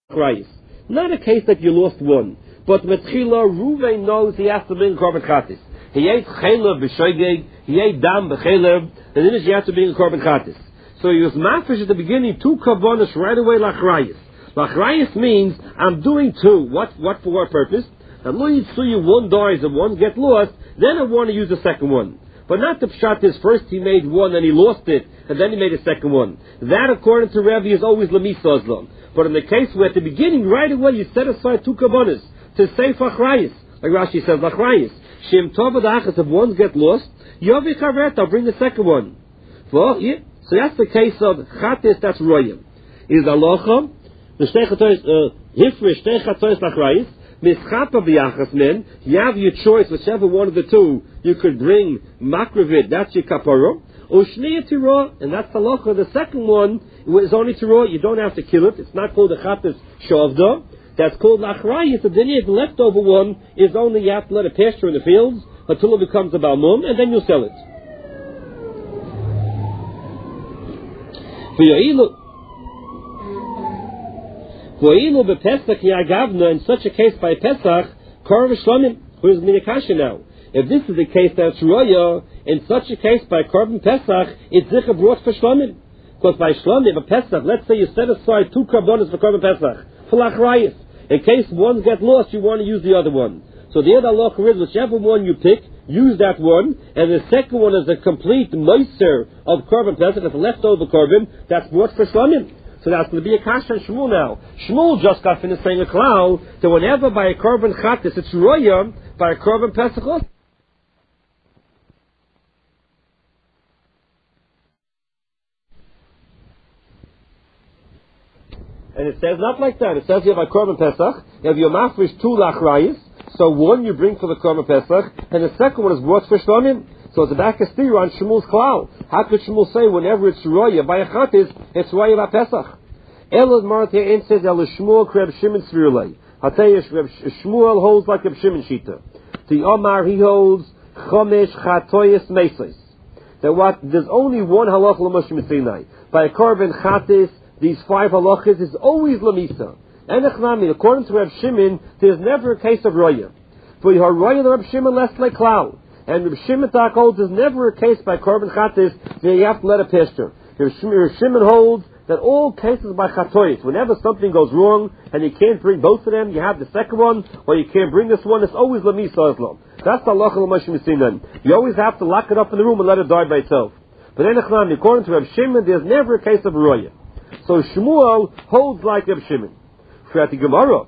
Christ. Not a case that you lost one, but Metchila Ruvain knows he has to bring Korban Chatis. He ate Chelev b'Shoigeg, he ate Dam b'Chelev, and then he has to bring Korban Chatis. So he was mafish at the beginning, 2 Karbonos right away Lachrayis. Lachrayis means, I'm doing 2. What for what purpose? And lo yitzuyu, one dies and one gets lost, then I want to use the second one. But not the pshat is first he made one and he lost it, and then he made a second one. That, according to Rebbe, is always Lamisa Oslam. But in the case where at the beginning, right away, you set aside 2 Karbonos to say Fachrayis. Like Rashi says, Lachrayis. Shem Tova Da'achas, if ones get lost, Yovi Chavet, I'll bring the second one. Well, yeah. So that's the case of Chatis, that's Royim. Is Alocha, Hifrish, Techatois Lachrayis, Mischapa B'Yachas Men, you have your choice, whichever one of the 2, you could bring Makravit, that's your Kapara, Ushniya Tira, and that's Alocha. The second one is only Tira, you don't have to kill it, it's not called the Chatis Shavda, that's called Lachrayis. The leftover one is only you have to let it pasture in the fields until it becomes a Balmum, and then you'll sell it. In such a case by Pesach, Korban Shlomim, who is Minikasha now. If this is the case that's Roya, in such a case by Korban Pesach, it's Zicha brought for Shlomim. Because by Shlomim, a Pesach, let's say you set aside 2 Karbonos for Korban Pesach, for Lachrayis. In case one gets lost, you want to use the other one. So the other halacha is, whichever one you pick, use that one, and the second one is a complete moiser of Korban Pesach, it's a leftover Korban, that's brought for Shlomim. So that's going to be a kasha and Shmuel now. Shmuel just got finished saying a klal that whenever by a Korban Chatis it's Roya, by a Korban Pesach also. And it says not like that. It says you have a Korban Pesach, you have your mafresh 2 Lachrayis, so one you bring for the Korban Pesach, and the second one is brought for Shlomim. So it's a back on Shmuel's klal. How could Shmuel say whenever it's Roya by a Chatis, it's Roya by Pesach? Elad Marteh says El Shmuel Reb Shimon Svirulei. I'll tell you, Shmuel holds like Reb Shimon Shita. The Omar he holds Chomesh Chatoyis Mesos. That what there's only one halacha l'Moshe Mitzinai. By a Korban Chatis, these 5 halachas is always Lamisa. And according to Reb Shimon, there's never a case of Roya. For your Roya the Reb Shimon less like Klau. And Reb Shimon holds there's never a case by Korban Chatis that you have to let it pasture. Reb Shimon holds that all cases by Chatois, whenever something goes wrong and you can't bring both of them, you have the second one, or you can't bring this one, it's always Lamisa Islam. That's the halacha l'Moshe Mitzinan. You always have to lock it up in the room and let it die by itself. But according to Reb Shimon, there's never a case of Roya. So Shmuel holds like Reb Shimon. For the Gemara,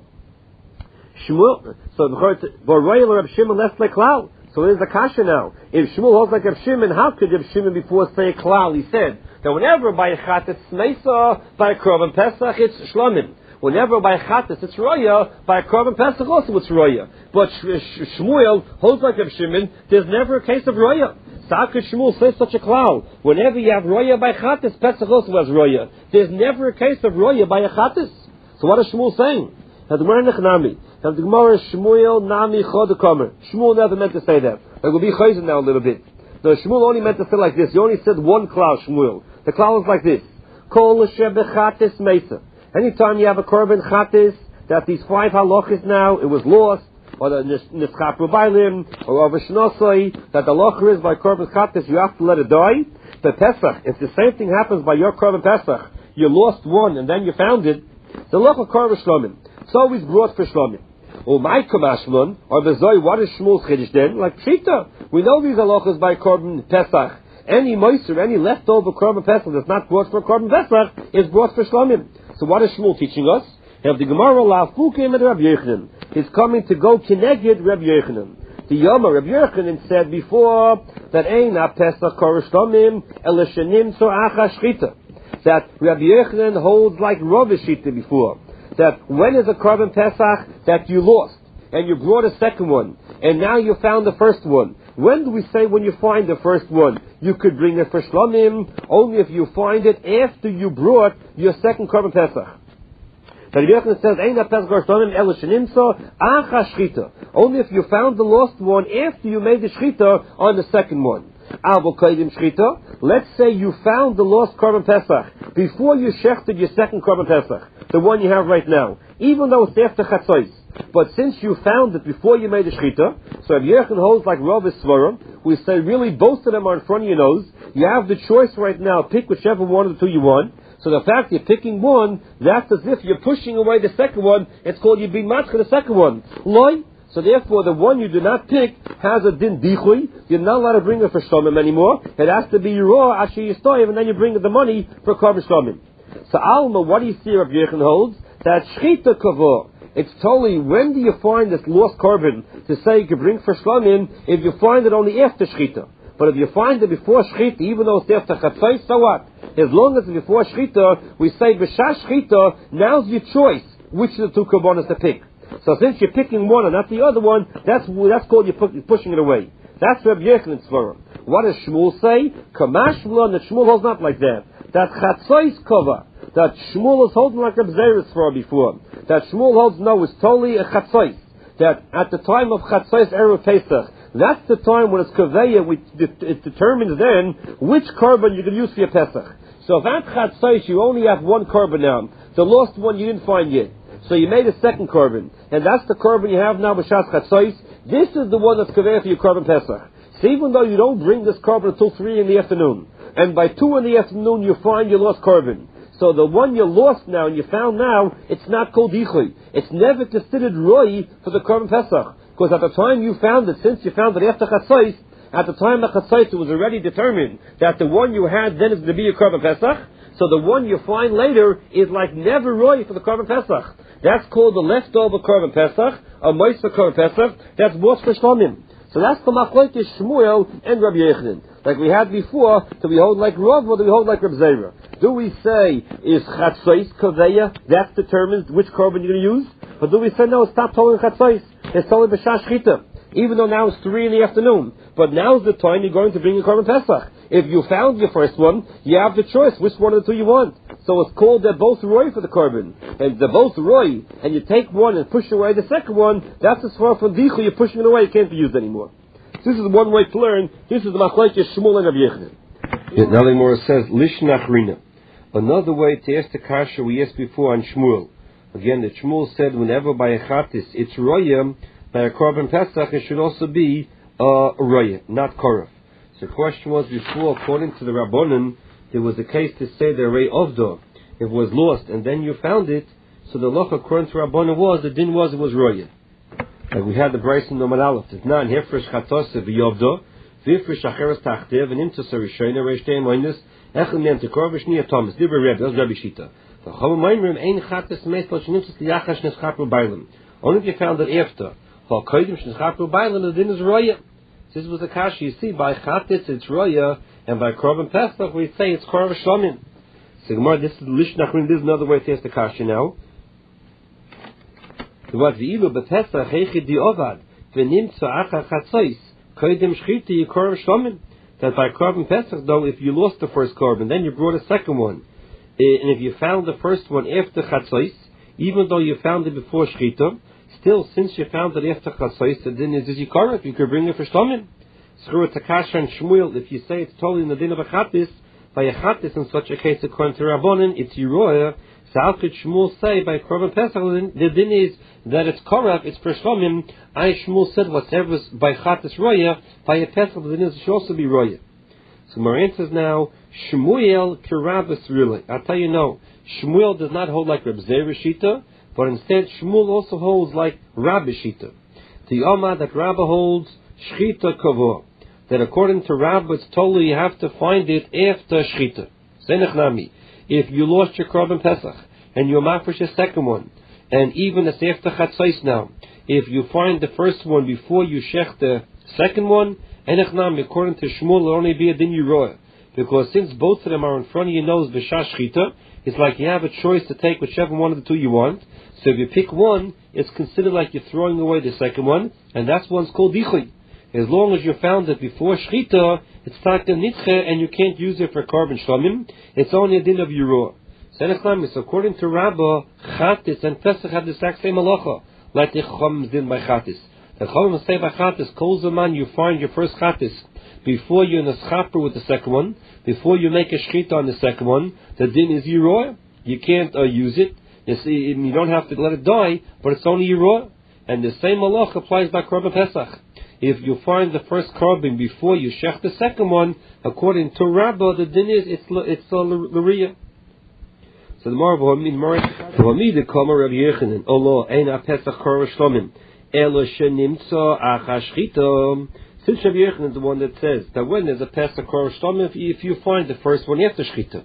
Shmuel, so Roya Reb Shimon less like Klal. So there's a kasha now. If Shmuel holds like Reb Shimon, how could Reb Shimon before say Klal? He said that whenever by a Chatis Meisa, by a Korban Pesach, it's Shlomim. Whenever by a Chatis it's Roya, by a Korban Pesach also it's Roya. But Shmuel holds like Reb Shimon, there's never a case of Roya. So how could Shmuel say such a Klal? Whenever you have Roya by Chatis, Pesach also has Roya. There's never a case of Roya by a Chatis. So what is Shmuel saying? Now the Gemara Shmuel Nami Chodekomer. Shmuel never meant to say that. Like we'll be chayzen now a little bit. No, Shmuel only meant to say like this. He only said one klal, Shmuel. The klal is like this. Kol shebechatis meisa. Anytime you have a korban chatis, that these 5 halachas now, it was lost, or the nischap rubaylim, or over shnosai, that the halacha is by korban chatis, you have to let it die. The Pesach, if the same thing happens by your korban Pesach, you lost one and then you found it, the halacha korban shlomim. It's always brought for shlomim. Or my kamashman, or the zoy, what is Shmuel's chiddush then? Like Pshita. We know these halachas by korban Pesach. Any moiser, any leftover korban Pesach that's not brought for korban Pesach is brought for shlomim. So what is Shmuel teaching us? Have the Gemara lafukim and Rabbi Yochanan is coming to go kineged Rabbi Yochanan. The Yoma Rabbi Yochanan said before that ein a Pesach kor shlomim elishanim so acha shchita. That Rabbi Yochanan holds like Rav Shita before. That when is a korban Pesach that you lost and you brought a second one and now you found the first one? When do we say when you find the first one you could bring it for shlomim? Only if you find it after you brought your second korban Pesach. Rabbi Yochanan says, "Ein Pesach shlomim el shenimso acha shchita." Only if you found the lost one after you made the shchita on the second one. Let's say you found the lost korban Pesach before you shechted your second korban Pesach, the one you have right now. even though it's after Chatzos. But since you found it before you made the Shechita, so Rabbi Yechon holds like Rav Svarim, we say really both of them are in front of your nose. You have the choice right now, pick whichever one of the two you want. So the fact you're picking one, that's as if you're pushing away the second one. It's called you being match for the second one. Loi. So therefore, the one you do not pick has a din dichui. You're not allowed to bring it for shtomim anymore. It has to be raw after you stoy, and then you bring the money for korban shtomim. So Alma, what do you see Rabbi Yechon holds? That shchita kavor. It's totally, when do you find this lost korban to say you can bring for shtomim if you find it only after shchita? But if you find it before shchita, even though it's after chatzos, so what? As long as it's before shchita, we say b'shash shchita, now's your choice which of the two korbanos to pick. So since you're picking one and not the other one, that's called you're pushing it away. That's Rabbi Yechon's Svarim. What does Shmuel say? Kamash V'lo, that Shmuel holds not like that. That Chatzos Kova, that Shmuel is holding like Rabbi Zerah's Svarim before. That Shmuel holds no, it's totally a Chatzos. That at the time of Chatzos Erev Pesach, that's the time when it's Kaveya, it determines then which korban you're going to use for your Pesach. So if at Chatzos you only have one korban now, the lost one you didn't find yet. So you made a second korban, and that's the korban you have now b'shas chatzos. This is the one that's kaver for your korban Pesach. So even though you don't bring this korban until 3 in the afternoon, and by 2 in the afternoon you find your lost korban. So the one you lost now and you found now, it's not called dichui. It's never considered roi for the korban Pesach, because at the time you found it, since you found it after chatzos, at the time of chatzos it was already determined that the one you had then is going to be your korban Pesach. So the one you find later is like never roi for the korban Pesach. That's called the leftover korban Pesach, a moisa korban Pesach. That's what's for shtomim. So that's the machlokes Shmuel and Rabbi Yechon. Like we had before, do we hold like Rav or do we hold like Rabbi Zera? Do we say is chatzos kaveya? That determines which korban you're going to use. Or do we say no? Stop tolling chatzos. It's tolling b'shash shchita. Even though now it's 3 in the afternoon, but now's the time you're going to bring a korban Pesach. If you found your first one, you have the choice which one of the two you want. So it's called they're both roi for the korban, and they're both roi. And you take one and push away the second one. That's as far from dichu. You're pushing it away. It can't be used anymore. This is one way to learn. This is the machlokes Shmuel and Rabbi Yechon. Now the Gemara says lishnach rina. Another way to ask the kasha we asked before on Shmuel. Again, that Shmuel said whenever by a chatis it's roya, by a korban Pesach it should also be roya, not koraf. So the question was before, according to the Rabbanan, there was a case to say the rei ovdo, it was lost and then you found it. So the loch according to Rabbanan was the din was it was roya. Like we had the Bryce in Noman Aleph. It's not hefresh chatos v'yovdo v'ifresh acheres tachtev and into sarishayna reishtein moines echel nem tekor v'shniya Thomas. Dibber Reb, that's Rabbi Shita. The chol meinrim ein chatos meislo shnimtzes liyachash neschapru bailim. Only if you found it after. Hol koidim shneschapru bailim the din is roya. This was the kasha. You see, by chatis it's roya, and by korban Pesach we say it's korban shlamim. So Gemara, this is lishnachrin. This is another way to ask the kasha now. What v'ilu b'Pesach heichid diovad v'nimtzu achar chatzos koidim shchiti korban shlamim. That by korban Pesach though, if you lost the first korban, then you brought a second one, and if you found the first one after chatzos, even though you found it before shchita, still, since you found it after chatzos, the din is yikarev. You could bring it for shtomim. Screw it to kasha and Shmuel. If you say it's totally in the din of a chatis, by a chatis in such a case, according to Rabbanan, it's yiroya. So how could Shmuel say by korban Pesach the din is that it's korav, it's for shtomim? I Shmuel said whatever is by chatis roya, by a Pesach the din is should also be roya. So Maran says now Shmuel kirabas really. I'll tell you no. Shmuel does not hold like Reb Zera Shita. But instead, Shmuel also holds like Rabbi Shita. The Yoma that Rabbi holds Shchita Kavor. That according to Rabbi, it's totally you have to find it after Shchita. Zenechnami. If you lost your korban Pesach and you're mafresh your second one, and even it's after Chatzos now, if you find the first one before you shech the second one, Enechnami, according to Shmuel, it'll only be a din yiroya. Because since both of them are in front of your nose, b'shash Shchita, it's like you have a choice to take whichever one of the two you want. So if you pick one, it's considered like you're throwing away the second one, and that's one's called dichui. As long as you found it before shchita, it's takta nitche, and you can't use it for korban shlamim. It's only a din of yiroah. So according to Rabbah, chatis and Pesach have the exact same halacha, like the chacham din by chatis. The chacham say by chatis, kol zaman you find your first chatis before you're in a schaper with the second one, before you make a shchita on the second one, the din is yiroah. You can't use it. You see, you don't have to let it die, but it's only Yirah. And the same malach applies by Korban Pesach. If you find the first korban before you shech the second one, according to Rabbah, the din is it's l'riyah. So the Gemara v'hamid kama Rabbi Yechanan Olo ein Pesach korban shlomim elo shenimtza achashchita. Since Rabbi Yechanan is the one that says that when there's a Pesach korban shlomim, if you find the first one after shchita,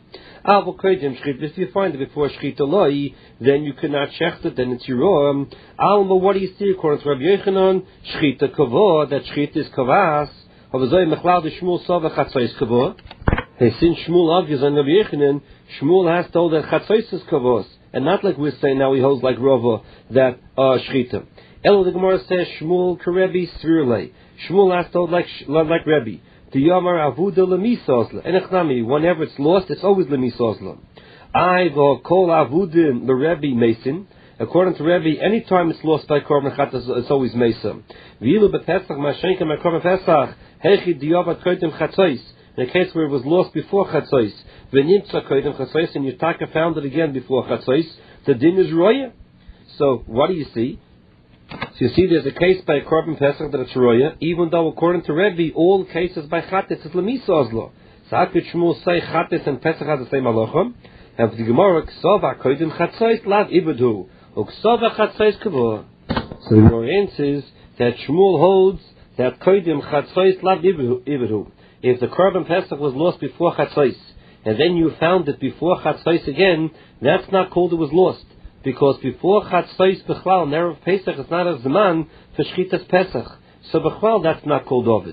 if you find it before shchita loi, then you cannot shecht it, then it's your Alma. What do you see according to Rabbi Yechanan? Shchita kavod, that shchita is kavas. Havazoi mechlal de Shmuel sava chatzos kavod. Since Shmuel argues on Rabbi Yechanan, Shmuel has told that chatzos is kavos, and not like we're saying now he holds like Rava that shchita. Elo the Gemara says Shmuel karebi svirlei. Shmuel has told like Rebbe. The Yomar Avuda Lemisosla. And Echnami, whenever it's lost, it's always Lemisosla. I go call Avudin the Rebbe Mason. According to Rebbe, anytime it's lost by Korban Chatas, it's always Mason. Vilu Bepesach Mashenka my Korban Pesach. Hechi Diyavat Koitim Chatzos. In a case where it was lost before Chatzos. Venimtza Koitim Chatzos, and Yutaka found it again before Chatzos. The din is Roya. So, what do you see? So you see, there's a case by Korban Pesach that it's Roya, even though according to Rebbe, all cases by Chatetz is Lemisa Ozlo. So how could Shmuel say Chatetz and Pesach has the same halacha? And for the Gemara, Ksova Koidim Chatzos Lav Ibadu, Uksova Chatzos Kavor. So the Gemara answers that Shmuel holds that Koidim Chatzos Lav Ibadu. If the Korban Pesach was lost before Chatzos, and then you found it before Chatzos again, that's not called it was lost. Because before Chatzos B'chlal, Erev Pesach is not a Zman for Shchitas Pesach. So B'chlal, that's not called Ovid.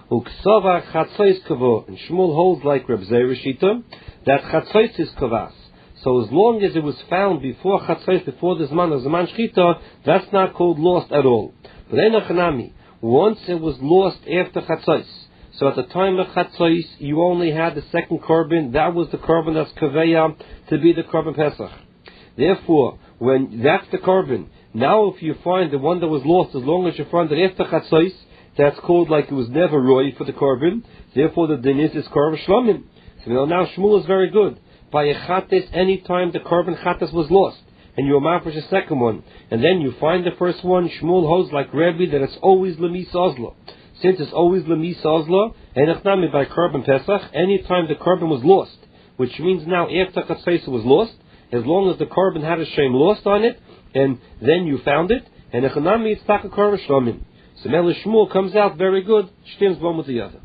Uksova Chatzos Kavor. And Shmuel holds like Reb Zera Shita, that Chatzos is Kavas. So as long as it was found before Chatzos, before the Zman of Zman Shchita, that's not called lost at all. But Enochanami, once it was lost after Chatzos, so at the time of Chatzos, you only had the second Korban, that was the Korban that's Kaveya to be the Korban Pesach. Therefore, when that's the korban, now if you find the one that was lost, as long as you find it after chatzos, that's called like it was never roy for the korban. Therefore, the din is korban shlomim. So now Shmuel is very good. By a chates, any time the korban chates was lost, and you amafish a second one, and then you find the first one, Shmuel holds like Rebbe that it's always lemis ozla. Since it's always lemis ozla, and achnami by korban pesach, any time the korban was lost, which means now after chatzos it was lost. As long as the korban had a shame lost on it, and then you found it, and echanami it's taka korban shlomim. So Mele Shmuel comes out very good, stems one with the other.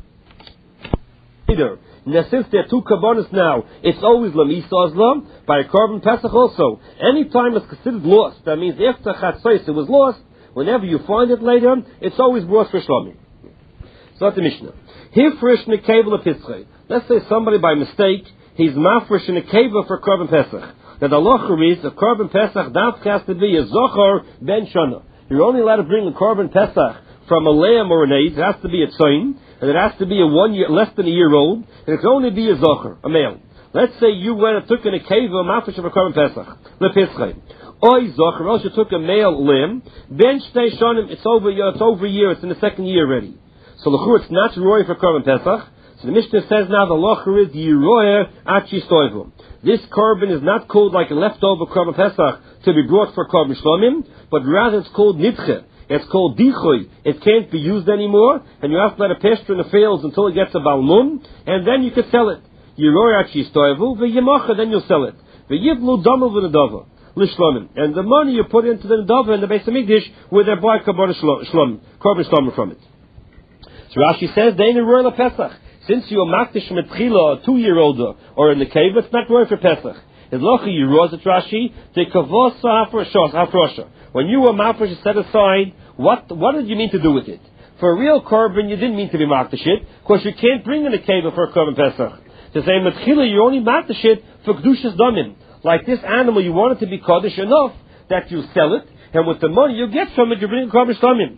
Now since there are two korbanos now, it's always Lamisa Ozlam, by a korban Pesach also. Anytime it's considered lost, that means after Chatzos it was lost, whenever you find it later, it's always brought for shlomim. So that's the Mishnah. Hifresh nekeva lepitzchei. Let's say somebody by mistake, he's mafresh in a keva for korban Pesach. That the halacha is a korban Pesach that has to be a zochar ben shana. You're only allowed to bring a korban Pesach from a lamb or an eight. It has to be a tzayin, and it has to be a 1 year, less than a year old, and it can only be a zochar, a male. Let's say you went and took in a keva mafish of a korban Pesach, lepitzchei. Oy zochar, else you took a male lamb, ben shtei shanim, it's over a year, it's in the second year already. So l'chur, it's not roy for korban Pesach. So the Mishnah says now the halacha is yiroyer achi stoivu. This korban is not called like a leftover korban Pesach to be brought for korban shlomim, but rather it's called nidche. It's called dichoy. It can't be used anymore, and you have to let it pasture in the fields until it gets a balmum, and then you can sell it. Yiroyer achi stoivu v'yimacha, then you'll sell it. V'yivlu damel v'nedava l'shlomim, and the money you put into the nedava and the Beis Hamikdash where they buy korban shlomim from it. So Rashi says they ain't a royal Pesach. Since you are makdish metchila, a 2-year-old, or in the cave, it's not worth for Pesach. It's lochi yiroz at Rashi, the kavosa hafrosha. When you were makdish set aside, what did you mean to do with it? For a real korban, you didn't mean to be makdish it, because you can't bring in a cave for a korban Pesach. To say metchila, you only makdish it for kedushas damim. Like this animal, you want it to be kaddish enough that you sell it, and with the money you get from it, you bring a korban damim.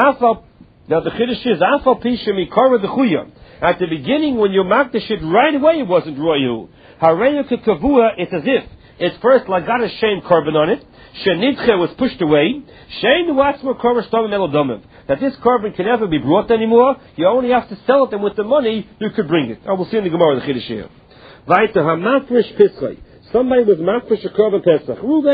Now the chiddush is afal pisha mikara dechuya. At the beginning, when you mark the shit right away, it wasn't royu. Hareyu kavua, it's as if it's first like got a shame korban on it. Shenitche was pushed away. Shein watzma korban stomim elodomiv. That this korban can never be brought anymore. You only have to sell it, and with the money you could bring it. I will see in the Gemara the chiddush here. Somebody was mafresh a korban Pesach.